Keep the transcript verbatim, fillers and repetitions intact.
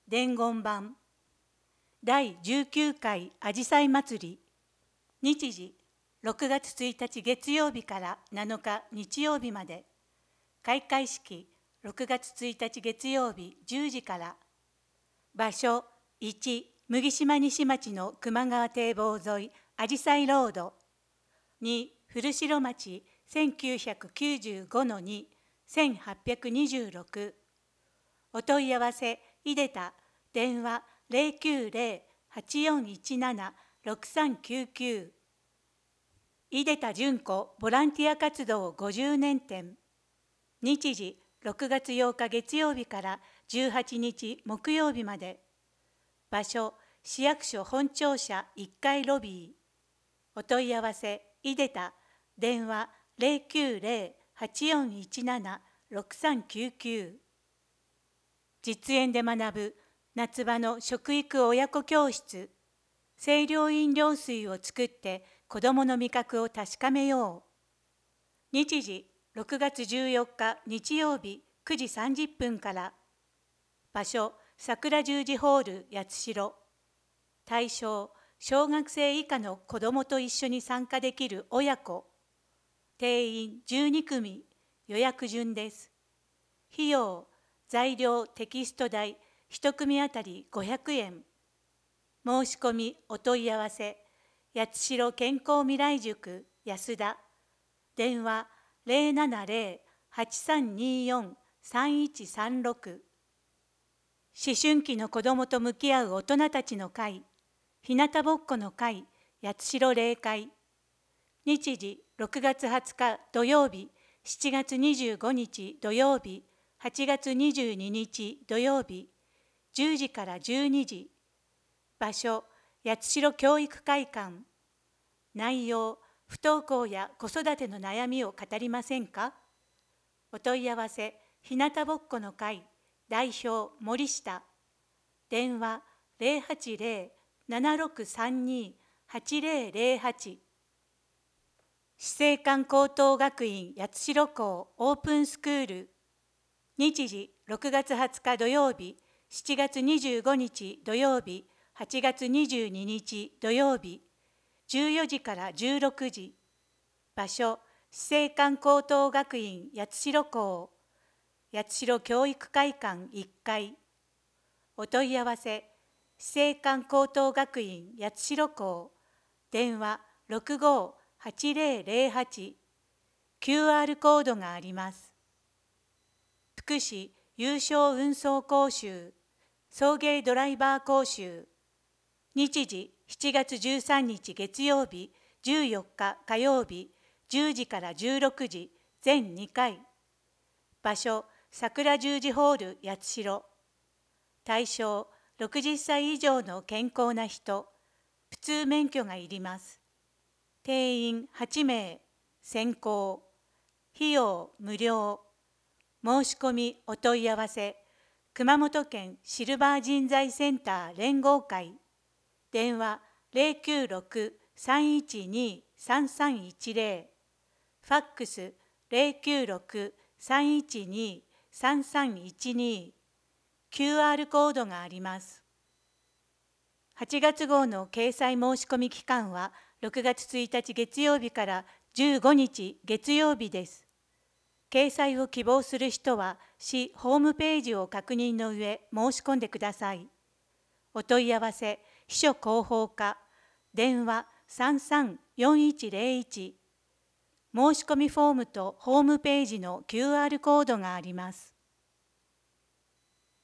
伝言版だいじゅうきゅうかいあじさい祭り、日時ろくがつついたち月曜日からなのか日曜日まで。開会式ろくがつついたち月曜日じゅうじから。場所いち、麦島西町の球磨川堤防沿いあじさいロード。に、古城町せんきゅうひゃくきゅうじゅうごのに、せんはっぴゃくにじゅうろく。お問い合わせいでた電話 ゼロきゅうゼロ はちよんいちなな ろくさんきゅうきゅう。いでた純子ボランティア活動ごじゅうねん展。日時ろくがつようか月曜日からじゅうはちにち木曜日まで。場所市役所本庁舎いっかいロビー。お問い合わせいでた電話 ゼロきゅうゼロ はちよんいちなな ろくさんきゅうきゅう。実演で学ぶ夏場の食育親子教室。清涼飲料水を作って子どもの味覚を確かめよう。日時ろくがつじゅうよっか日曜日くじさんじゅっぷんから。場所桜十字ホール八代。対象小学生以下の子どもと一緒に参加できる親子。定員じゅうにくみ、予約順です。費用材料テキスト代いち組あたりごひゃくえん。申し込みお問い合わせ八代健康未来塾安田。電話 ゼロななゼロ はちさんによん さんいちさんろく。思春期の子どもと向き合う大人たちの会、ひなたぼっこの会八代例会。日時ろくがつはつか土曜日、しちがつにじゅうごにち土曜日、はちがつにじゅうににち土曜日、じゅうじからじゅうにじ。場所八代教育会館。内容不登校や子育ての悩みを語りませんか。お問い合わせひなたぼっこの会代表森下。電話 ゼロはちゼロ ななろくさんに はちゼロゼロはち。死生館高等学院八代校オープンスクール。日時ろくがつはつか土曜日、しちがつにじゅうごにち土曜日、はちがつにじゅうににち土曜日、じゅうよじからじゅうろくじ。場所死生館高等学院八代校八代教育会館いっかい。お問い合わせ死生館高等学院八代校電話 ろくごーはちゼロゼロはち。 キューアール コードがあります。福祉有償運送講習送迎ドライバー講習。日時しちがつじゅうさんにち月曜日、じゅうよっか火曜日、じゅうじからじゅうろくじ全にかい。場所桜十字ホール八代。対象ろくじゅっさい以上の健康な人、普通免許がいります。定員はちめい、先行。費用無料。申し込みお問い合わせ熊本県シルバー人材センター連合会。電話 ゼロきゅうろく さんいちに さんさんいちゼロ。ファックス ゼロきゅうろく さんいちに さんさんいちに。キューアール コードがあります。はちがつ号の掲載申し込み期間はろくがつついたち月曜日からじゅうごにち月曜日です。掲載を希望する人は市ホームページを確認の上申し込んでください。お問い合わせ秘書広報課電話 さんさんよんいちゼロいち。申し込みフォームとホームページの キューアール コードがあります。